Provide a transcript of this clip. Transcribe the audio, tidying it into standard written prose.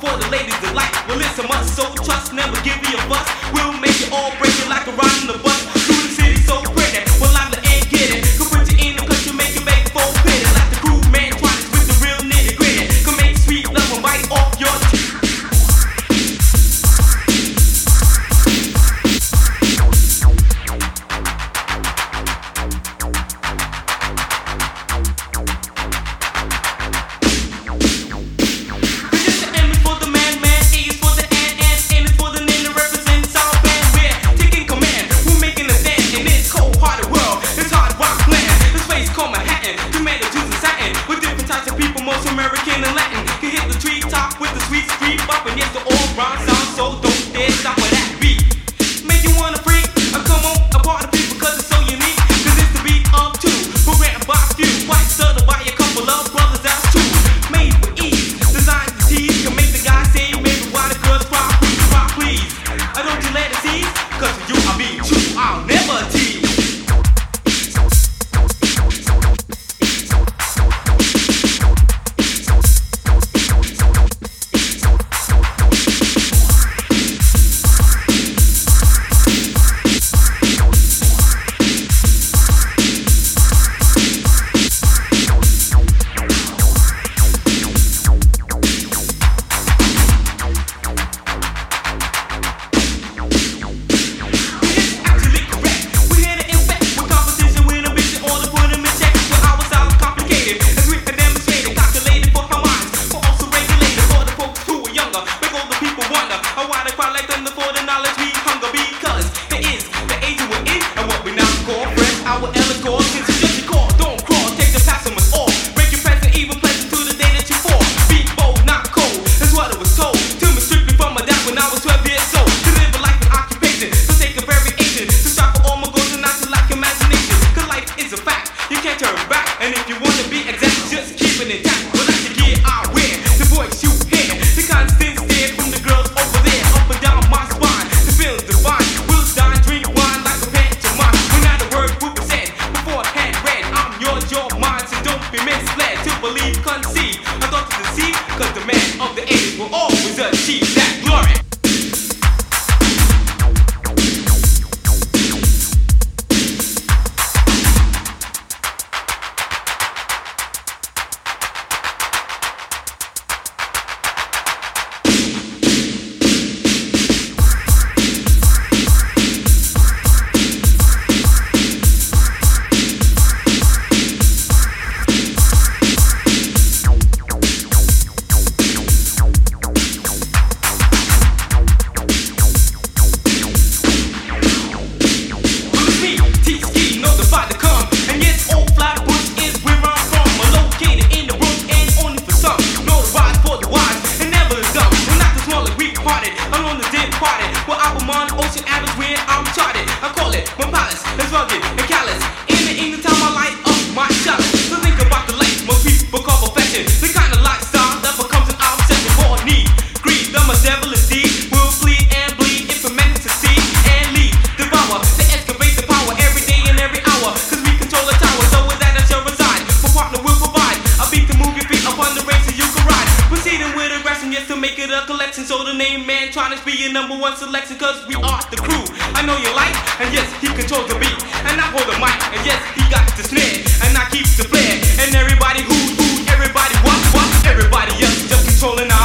for the ladies' delight. Well, it's a must, so trust, never give me a fuss. We'll make it all break it like a ride in the bus. Through the city so pretty, well I'm the end get it. Could put you in the country, make you make for pity. Like the crew man trying to with the real nitty gritty. Could make sweet love and bite off your teeth. American and Latin can hit the treetop with the sweet street bop, and yes, the old rhyme sound so don't dare stop with that beat. Make you wanna freak? Come on, a part of people, cause it's so unique. Cause it's the beat of two, programmed by few, quite subtle by a couple of brothers, that's true. Made for ease, designed to tease, can make the guy say maybe why the girls cry, please. Don't you let it tease, cause for you I'll be true, I'll never tease. And if you wanna be exact, just keep it intact. Well, that's the gear I wear, the voice you hear, the constant stare from the girls over there, up and down my spine. The feeling's divine. We'll dine, drink wine like a pantomime. When not a word will be said, beforehand read. I'm yours, your mine, so don't be misled. To believe, conceive, I thought to deceive, cause the man of the ages will always achieve that glory. Ocean Avenue where I'm charted. I call it my palace, it's rugged and callous. In the time I light up my chalice. So think about the life most people call profession. The kind of lifestyle that becomes an obsession for need. Greed, the most devilish deed. Will plead and bleed if it meant to succeed and lead. Devour, to excavate the power every day and every hour. Cause we control the tower, so with that I shall reside. My partner will provide. I'll beat the movie feet upon the race so you can ride. Proceeding with aggression, yes, to make it a collection. So the name man trying to be your #1 selection. Cause we are the crew. I know you like, and yes, he controls the beat. And I hold the mic, and yes, he got the snare. And I keep the flair. And everybody who, everybody what, everybody else just controlling our